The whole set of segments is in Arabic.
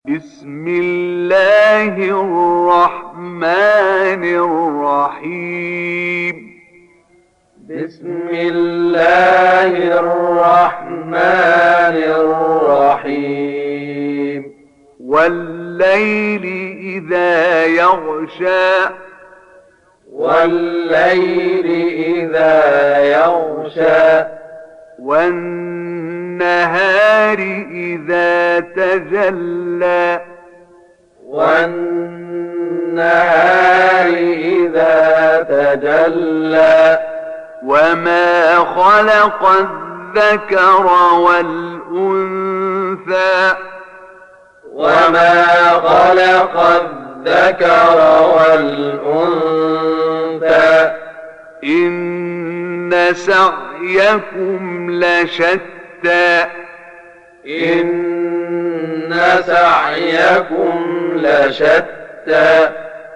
بسم الله الرحمن الرحيم بسم الله الرحمن الرحيم والليل إذا يغشى والليل إذا يغشى والنهار إذا تجلى والنهار إذا تجلى وما خلق الذكر والأنثى وما خلق الذكر والأنثى إن سعيكم لشتى إن سعيكم لشتى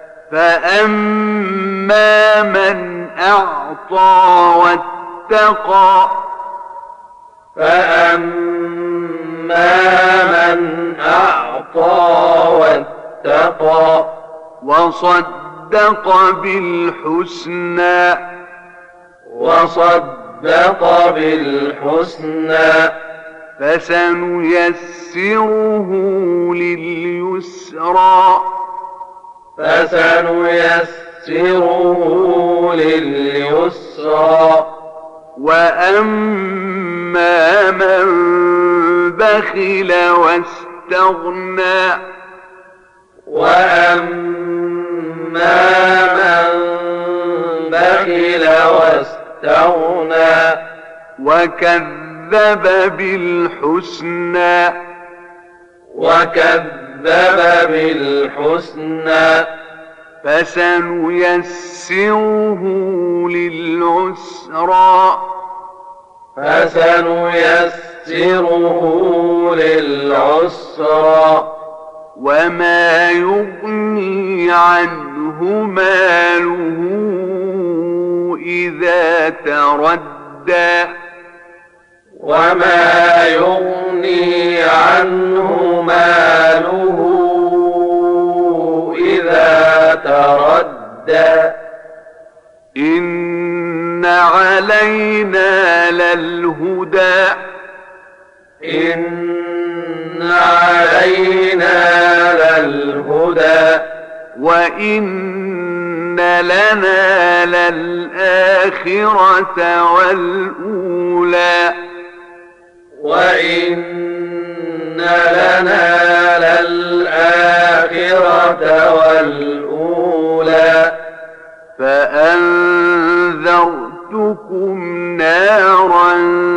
فأما من أعطى واتقى فأما من أعطى واتقى وصدق بالحسنى وصدق بالحسنى فسنيسره لليسرى فسنيسره لليسرى وأما من بخل واستغنى وأما من بخل واستغنى وكذب بالحسنى فسنيسره للعسرى وما يغني عنه ماله إذا تردى وما يغني عنه ماله إذا تردى إن علينا للهدى إن علينا للهدى وإن لنا للآخرة والأولى وإن لنا للآخرة والأولى فأنذرتكم نارا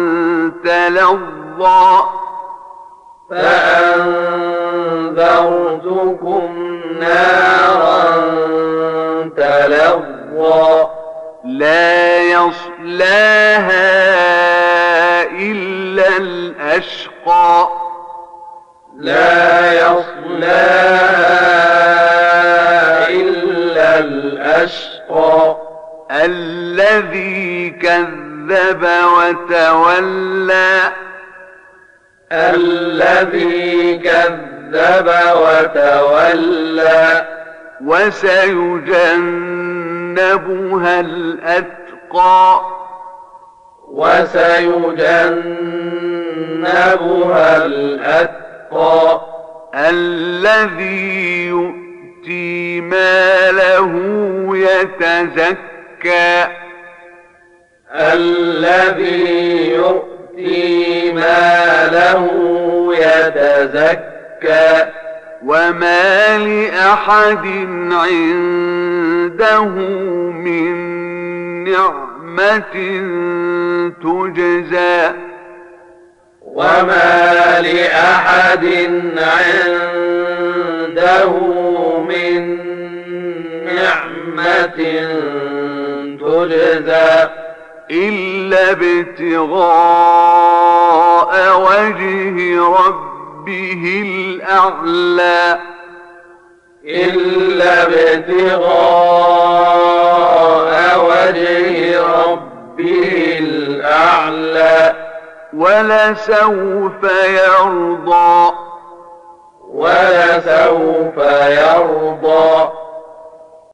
تلظى لا يصلاها إلا الأشقى الذي كذب وتولى وسيجنبها الأتقى الذي يؤتي ماله يتزكى وما لأحد عنده من نعمة تجزى إلا ابتغاء وجه ربه الأعلى ولسوف ولسوف يرضى